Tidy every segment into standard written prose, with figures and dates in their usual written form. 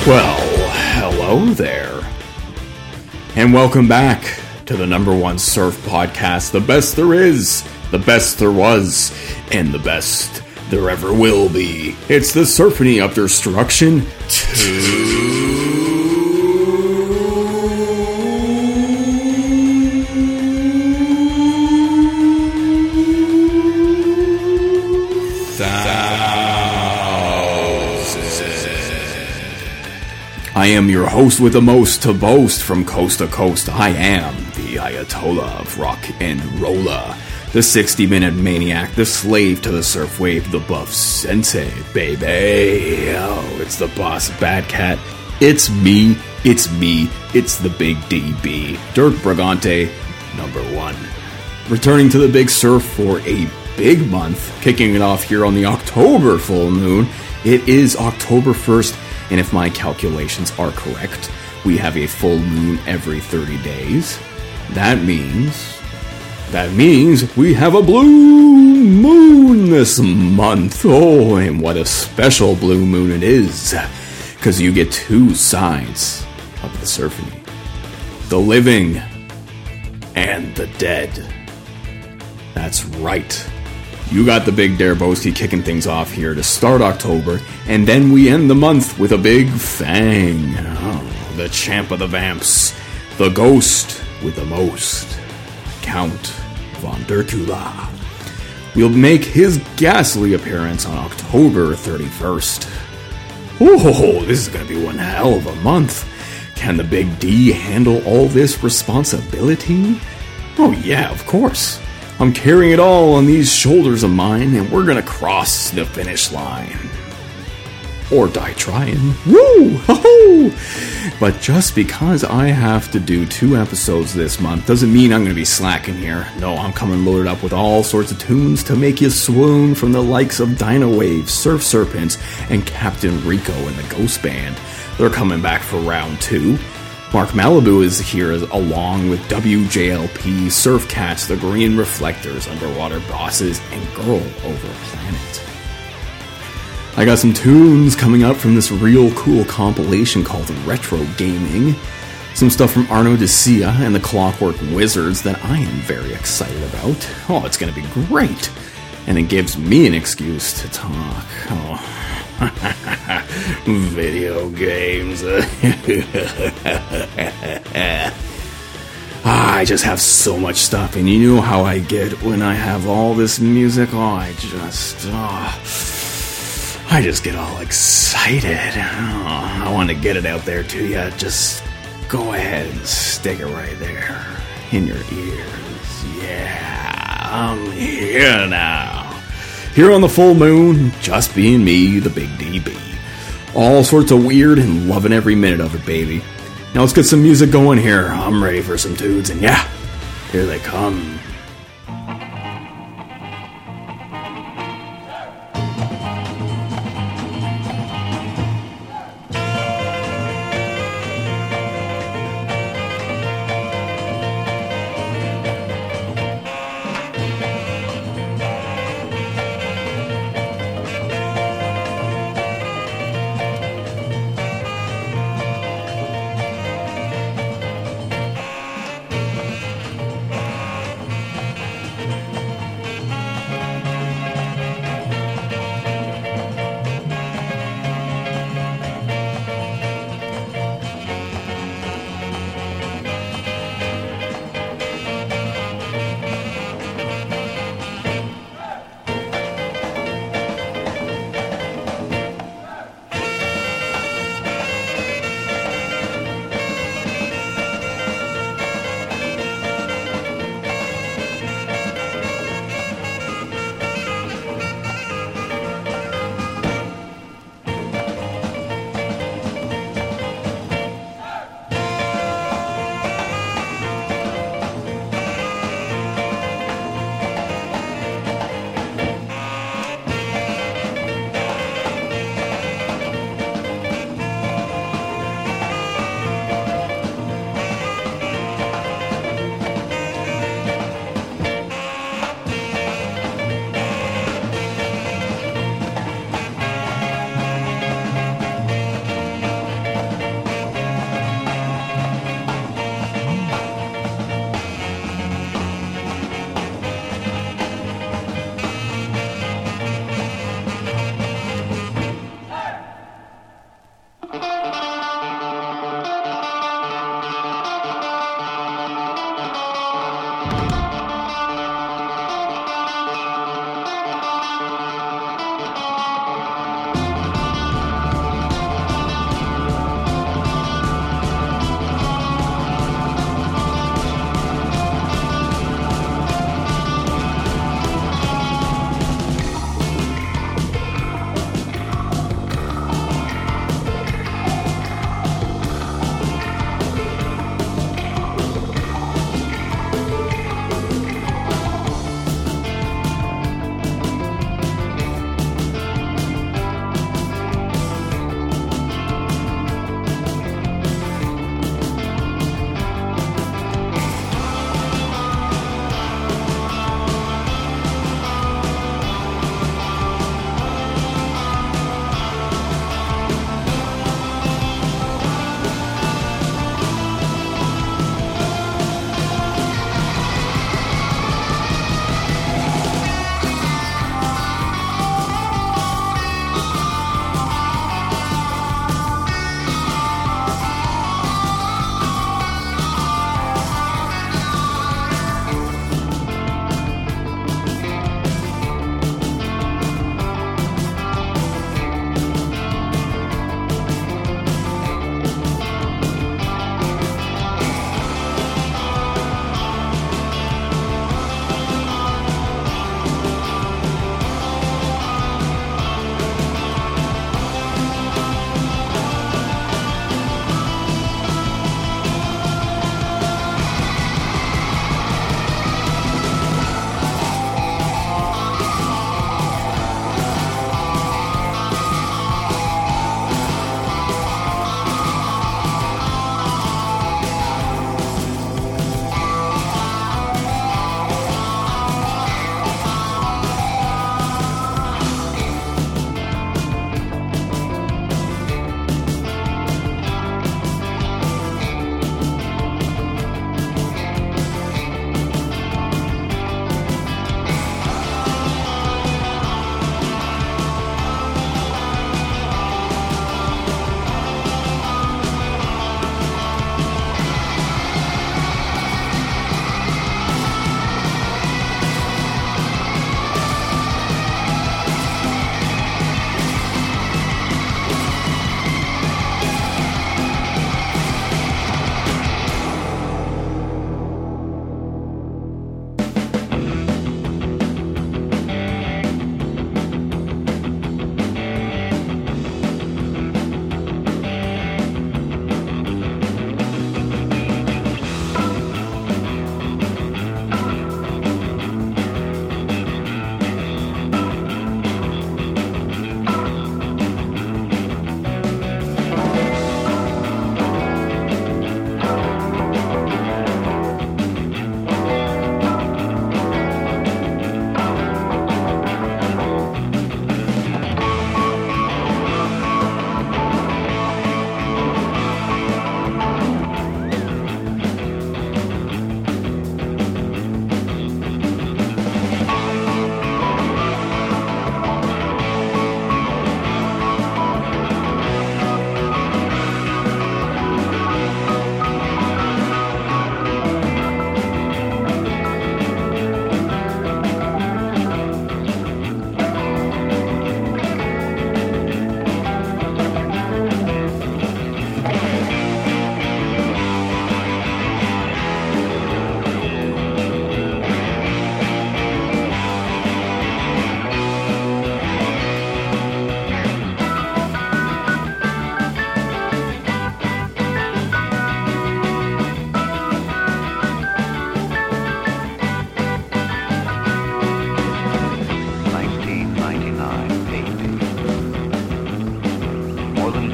Well, hello there. And welcome back to the number one surf podcast, the best there is, the best there was, and the best there ever will be. It's the Surfing Up Destruction 2000. I am your host with the most to boast from coast to coast. I am the Ayatollah of rock and rolla, the 60-minute maniac, the slave to the surf wave, the buff sensei, baby. Oh, it's the boss bad cat. It's me, it's the big DB. Dirk Brigante, number one. Returning to the big surf for a big month, kicking it off here on the October full moon. It is October 1st, and if my calculations are correct, we have a full moon every 30 days. That means we have a blue moon this month. Oh, and what a special blue moon it is, because you get two sides of the surfing: the living and the dead. That's right. You got the big Dareboski kicking things off here to start October, and then we end the month with a big fang. Oh, the champ of the vamps, the ghost with the most, Count von Dracula. Will make his ghastly appearance on October 31st. Oh, this is going to be one hell of a month. Can the Big D handle all this responsibility? Oh yeah, of course. I'm carrying it all on these shoulders of mine, and we're gonna cross the finish line. Or die trying. Woo! Ho-ho! But just because I have to do 2 episodes this month doesn't mean I'm gonna be slacking here. No, I'm coming loaded up with all sorts of tunes to make you swoon, from the likes of Dino Wave, Surf Serpents, and Captain Rico and the Ghost Band. They're coming back for round 2. Mark Malibu is here along with WJLP, Surf Cats, The Green Reflectors, Underwater Bosses, and Girl Over Planet. I got some tunes coming up from this real cool compilation called Retro Gaming. Some stuff from Arno Decia and the Clockwork Wizards that I am very excited about. Oh, it's going to be great. And it gives me an excuse to talk. Oh. Video games. I just have so much stuff, and you know how I get when I have all this music. Oh, I just get all excited. Oh, I want to get it out there to you. Just go ahead and stick it right there in your ears. Yeah, I'm here now. Here on the full moon, just being me, the big DB. All sorts of weird and loving every minute of it, baby. Now let's get some music going here. I'm ready for some tunes, and yeah, here they come.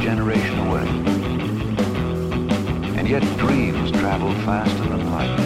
generation away. And yet dreams travel faster than light.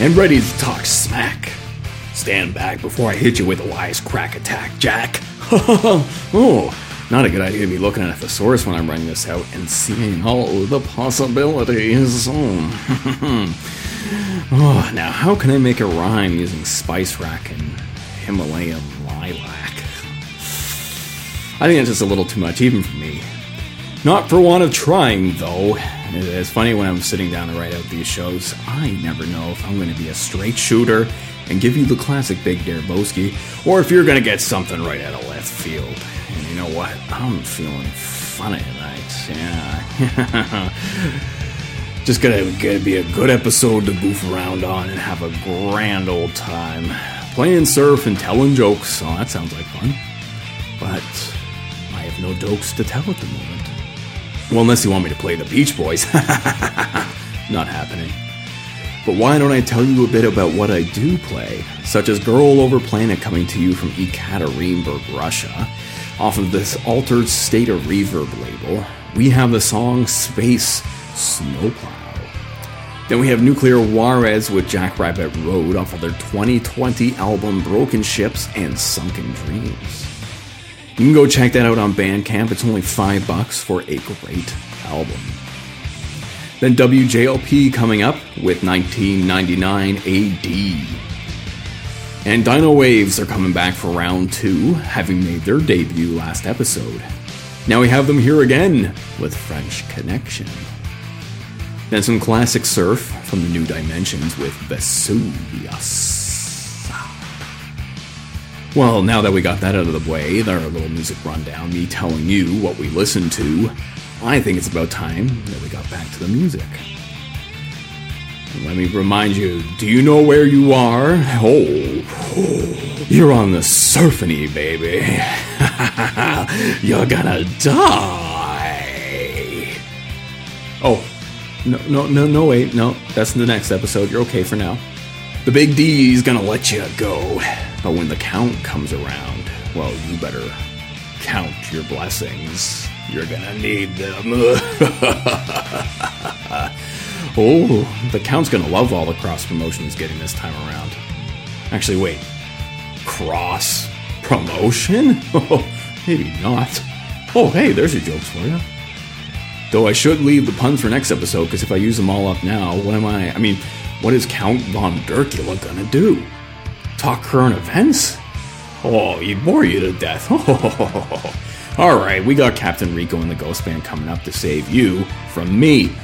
and ready to talk smack. Stand back before I hit you with a wisecrack attack, Jack. Oh, not a good idea to be looking at a thesaurus when I'm writing this out and seeing all the possibilities. Oh, now how can I make a rhyme using spice rack and Himalayan lilac? I think that's just a little too much, even for me. Not for want of trying, though. It's funny when I'm sitting down to write out these shows, I never know if I'm going to be a straight shooter and give you the classic Big Dareboski, or if you're going to get something right out of left field. And you know what? I'm feeling funny tonight. Yeah. Just gonna be a good episode to goof around on and have a grand old time. Playing surf and telling jokes. Oh, that sounds like fun. But I have no jokes to tell at the moment. Well, unless you want me to play the Beach Boys. Not happening. But why don't I tell you a bit about what I do play, such as Girl Over Planet coming to you from Ekaterinburg, Russia. Off of this Altered State of Reverb label, we have the song Space Snowplow. Then we have Nuclear Juarez with Jackrabbit Road off of their 2020 album Broken Ships and Sunken Dreams. You can go check that out on Bandcamp. It's only $5 for a great album. Then WJLP coming up with 1999 AD. And Dino Waves are coming back for round 2, having made their debut last episode. Now we have them here again with French Connection. Then some classic surf from the New Dimensions with Vesuvius. Well, now that we got that out of the way, our little music rundown, me telling you what we listened to, I think it's about time that we got back to the music. Let me remind you, do you know where you are? Oh, you're on the Surfany, baby. You're gonna die. Oh, no, wait, no, that's the next episode. You're okay for now. The Big D's gonna let you go. But when the count comes around, well, you better count your blessings. You're gonna need them. Oh, the count's gonna love all the cross promotion he's getting this time around. Actually, wait. Cross promotion? Oh, maybe not. Oh, hey, there's your jokes for you. Though I should leave the puns for next episode, because if I use them all up now, what is Count Von Dracula gonna do? Talk current events? Oh, he'd bore you to death. Alright, we got Captain Rico and the Ghost Band coming up to save you from me.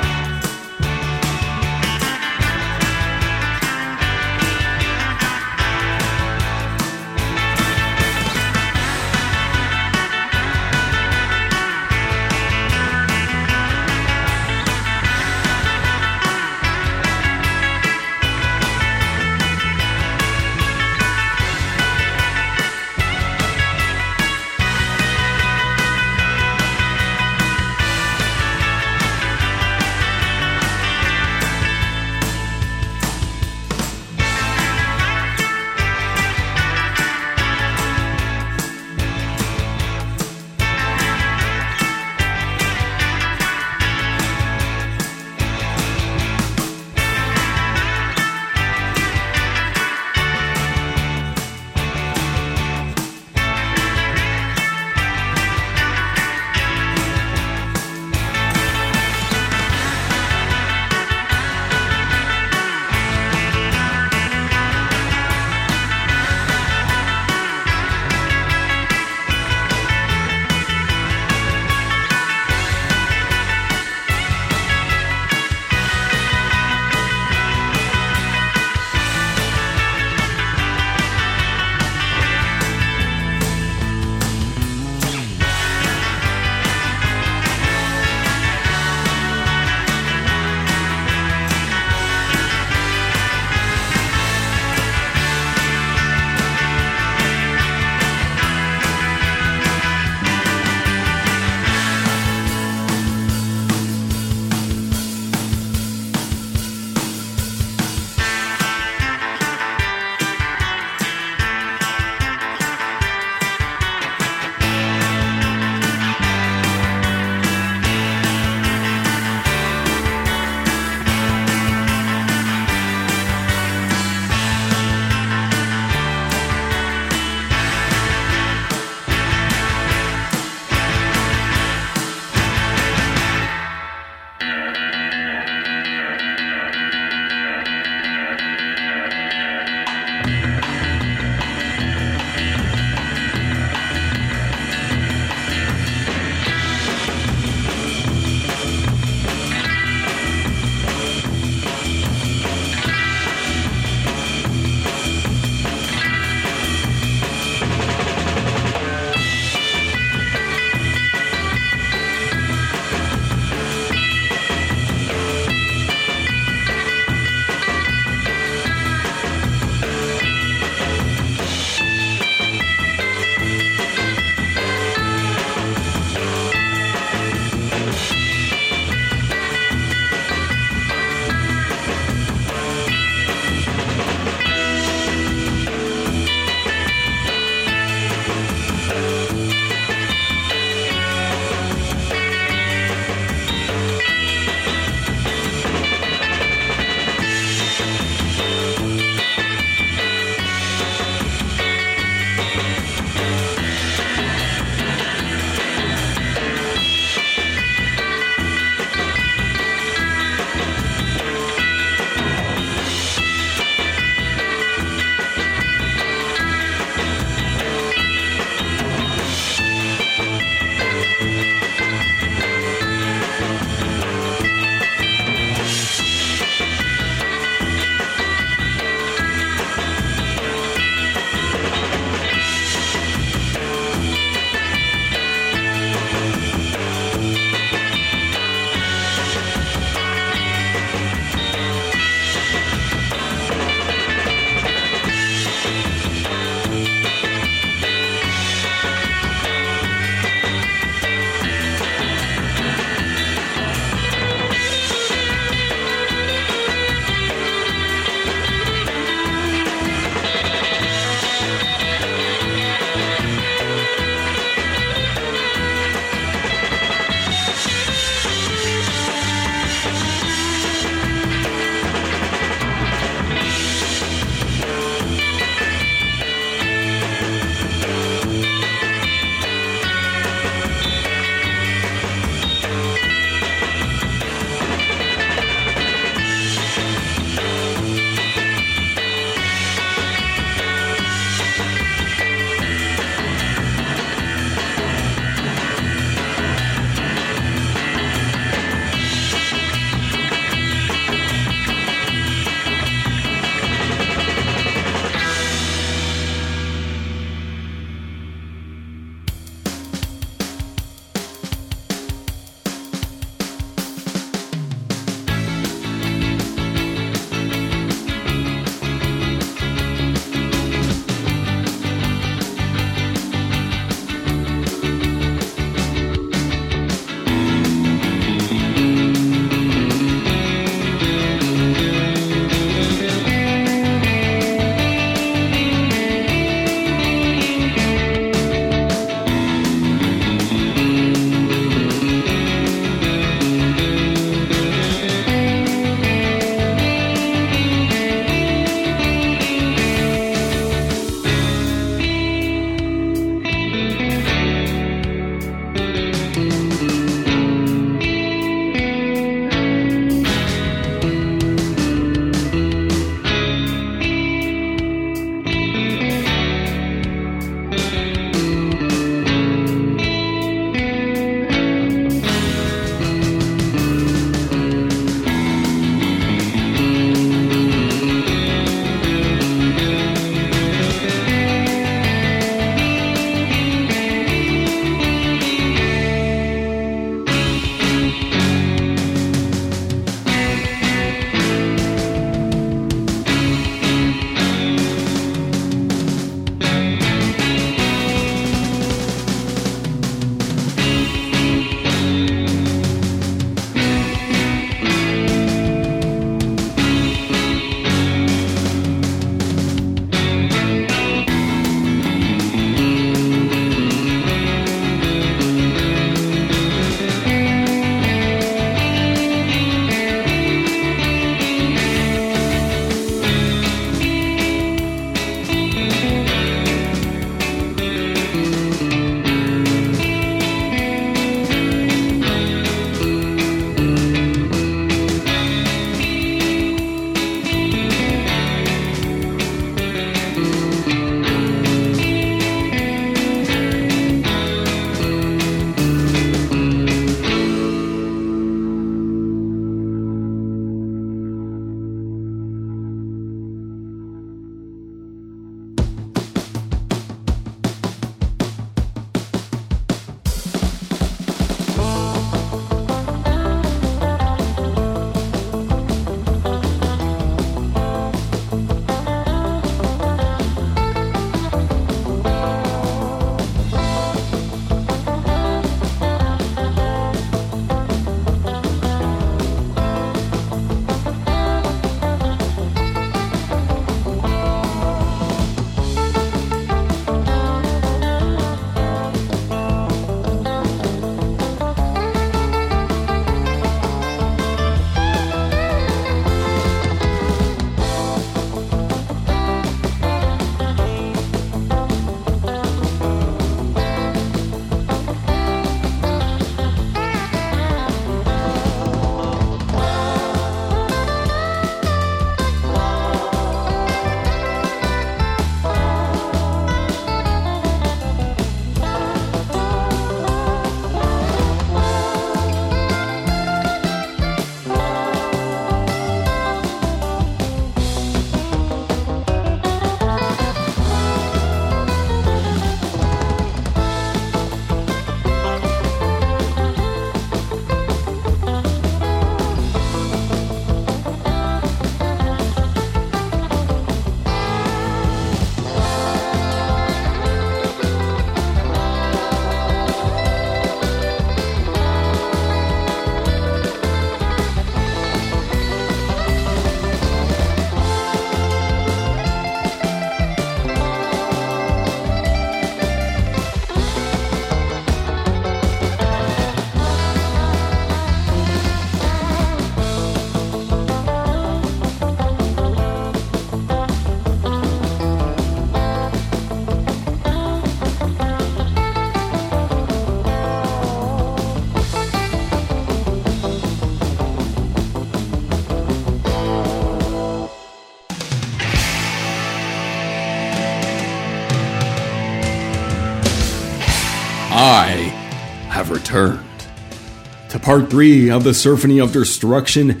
I have returned to part 3 of the Symphony of Destruction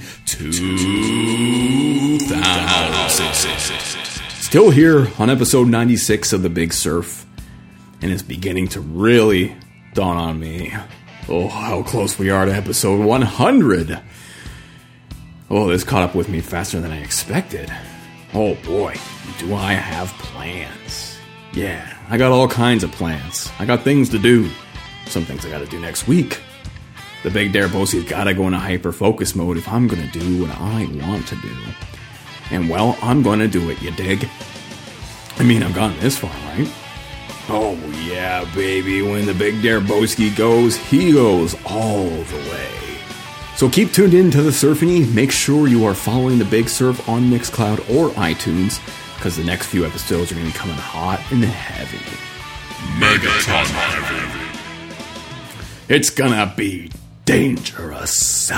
2000. Still here on episode 96 of The Big Surf, and it's beginning to really dawn on me, how close we are to episode 100. This caught up with me faster than I expected. Oh boy, do I have plans. Yeah, I got all kinds of plans. I got things to do. Some things I gotta do next week. The Big Dare Bosie's gotta go into hyper-focus mode if I'm gonna do what I want to do. And well, I'm gonna do it, you dig? I mean, I've gotten this far, right? Oh yeah, baby, when the Big Dare Boski goes, he goes all the way. So keep tuned in to the Surfany. Make sure you are following the Big Surf on Mixcloud or iTunes, because the next few episodes are going to be coming hot and heavy. Megaton heavy. It's gonna be dangerous.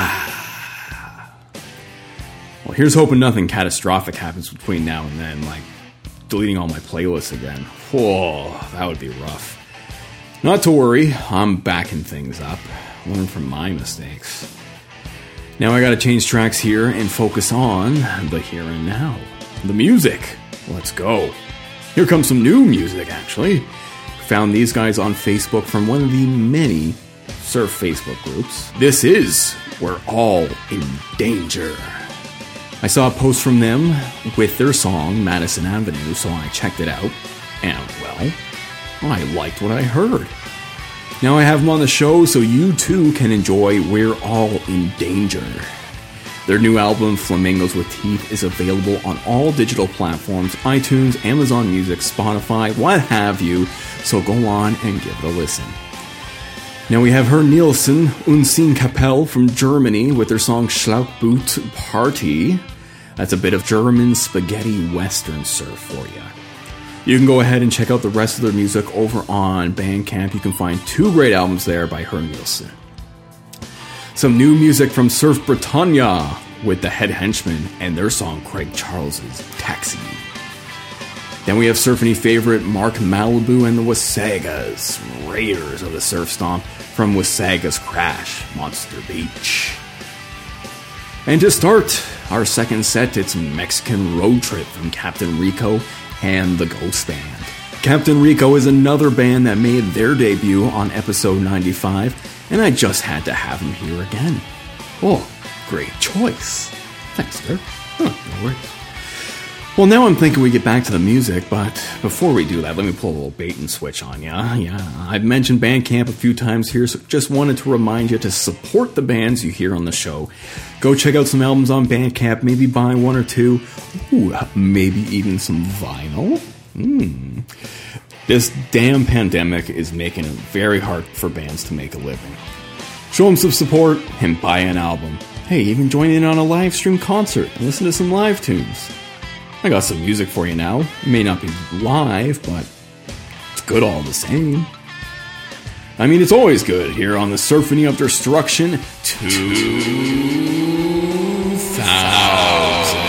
Well, here's hoping nothing catastrophic happens between now and then, like deleting all my playlists again. That would be rough. Not to worry, I'm backing things up. Learn from my mistakes. Now I gotta change tracks here and focus on the here and now. The music. Let's go. Here comes some new music, actually. Found these guys on Facebook from one of the many surf Facebook groups. This is We're All in Danger. I saw a post from them with their song, Madison Avenue, so I checked it out. And, well, I liked what I heard. Now I have them on the show so you too can enjoy We're All in Danger. Their new album, Flamingos with Teeth, is available on all digital platforms, iTunes, Amazon Music, Spotify, what have you, so go on and give it a listen. Now we have Herr Nielsen, Unseen Kapelle from Germany with their song Schlauchboot Party. That's a bit of German spaghetti western surf for you. You can go ahead and check out the rest of their music over on Bandcamp. You can find 2 great albums there by Herr Nielsen. Some new music from Surf Britannia with the Head Henchmen and their song Craig Charles's Taxi. Then we have Surfany favorite Mark Malibu and the Wasagas, Raiders of the Surf Stomp from Wasaga's Crash, Monster Beach. And to start our second set, it's Mexican Road Trip from Captain Rico and the Ghost Band. Captain Rico is another band that made their debut on episode 95, and I just had to have them here again. Great choice. Thanks, sir. No worries. Well, now I'm thinking we get back to the music, but before we do that, let me pull a little bait and switch on ya. Yeah, I've mentioned Bandcamp a few times here, so just wanted to remind you to support the bands you hear on the show. Go check out some albums on Bandcamp, maybe buy 1 or 2, maybe even some vinyl. This damn pandemic is making it very hard for bands to make a living. Show them some support and buy an album. Hey, even join in on a live stream concert and listen to some live tunes. I got some music for you now. It may not be live, but it's good all the same. I mean, it's always good here on the Symphony of Destruction 2000.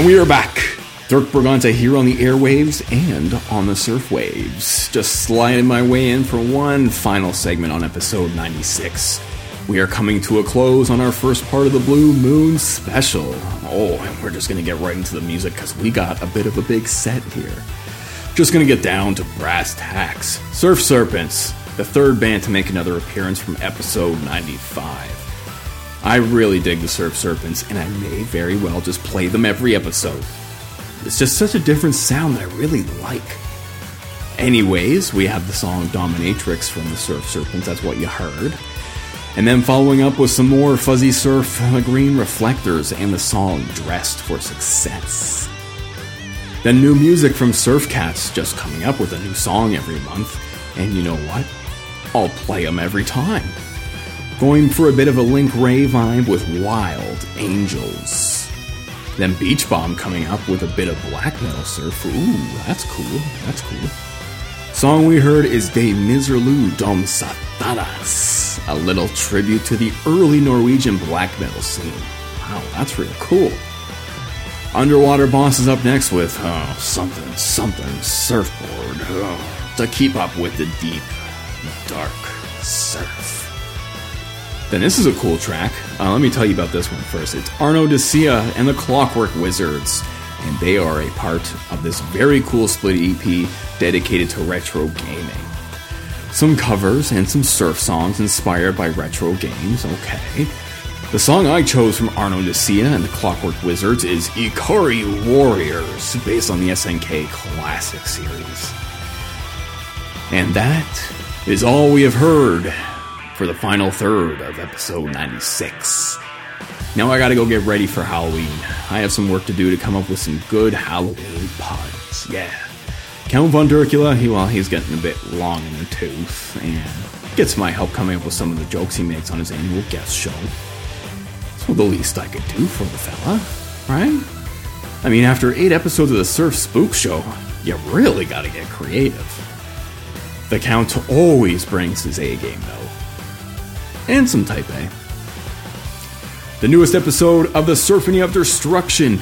And we are back. Dirk Brigante here on the airwaves and on the surf waves. Just sliding my way in for one final segment on episode 96. We are coming to a close on our first part of the Blue Moon special. Oh, and we're just going to get right into the music because we got a bit of a big set here. Just going to get down to brass tacks. Surf Serpents, the third band to make another appearance from episode 95. I really dig the Surf Serpents, and I may very well just play them every episode. It's just such a different sound that I really like. Anyways, we have the song Dominatrix from the Surf Serpents, that's what you heard. And then following up with some more Fuzzy Surf, Green Reflectors, and the song Dressed for Success. Then new music from Surf Cats, just coming up with a new song every month. And you know what? I'll play them every time. Going for a bit of a Link Ray vibe with Wild Angels. Then Beach Bomb coming up with a bit of black metal surf. Ooh, that's cool, that's cool. Song we heard is De Miserlu Dom Satanas, a little tribute to the early Norwegian black metal scene. Wow, that's really cool. Underwater Boss is up next with something surfboard to keep up with the deep, dark surf. Then this is a cool track. Let me tell you about this one first. It's Arno Decia and the Clockwork Wizards, and they are a part of this very cool split EP dedicated to retro gaming. Some covers and some surf songs inspired by retro games, okay. The song I chose from Arno Decia and the Clockwork Wizards is Ikari Warriors, based on the SNK Classic series. And that is all we have heard for the final third of episode 96. Now I gotta go get ready for Halloween. I have some work to do to come up with some good Halloween puns. Yeah. Count Von Dracula, he's getting a bit long in the tooth, and gets my help coming up with some of the jokes he makes on his annual guest show. So the least I could do for the fella, right? I mean, after 8 episodes of the Surf Spook Show, you really gotta get creative. The Count always brings his A game, though. And some type A. The newest episode of the Surfing of Destruction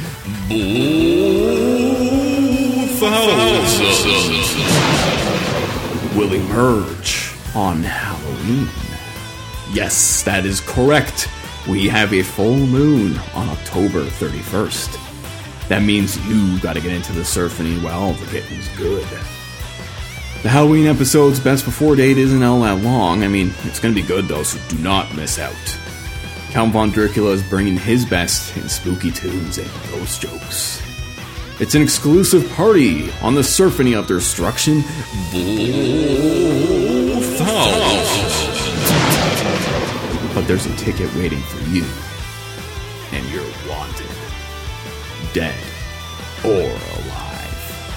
will emerge on Halloween. Yes, that is correct. We have a full moon on October 31st. That means you gotta get into the surfing while the getting's good. The Halloween episode's best before date isn't all that long. I mean, it's gonna be good though, so do not miss out. Count Von Dracula is bringing his best in spooky tunes and ghost jokes. It's an exclusive party on the Surfing of Destruction but there's a ticket waiting for you, and you're wanted, dead or alive.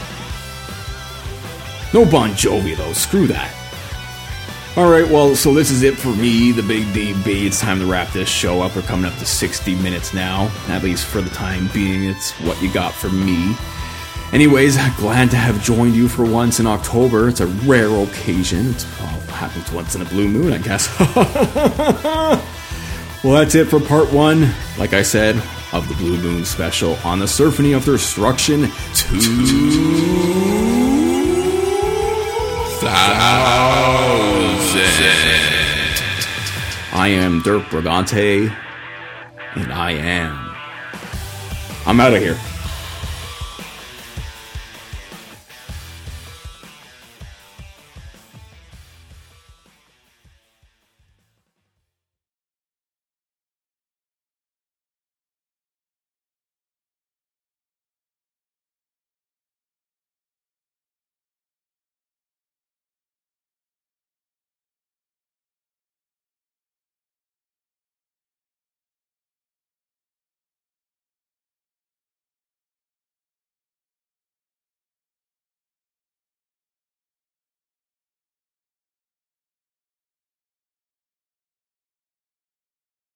No Bon Jovi though, screw that. Alright, well, so this is it for me, the Big DB. It's time to wrap this show up. We're coming up to 60 minutes now, at least for the time being. It's what you got from me. Anyways, glad to have joined you for once in October. It's a rare occasion. It's happens once in a blue moon, I guess. Well, that's it for part 1, like I said, of the Blue Moon special on the Surfing of Destruction 2000. I am Dirk Brigante, and I'm out of here.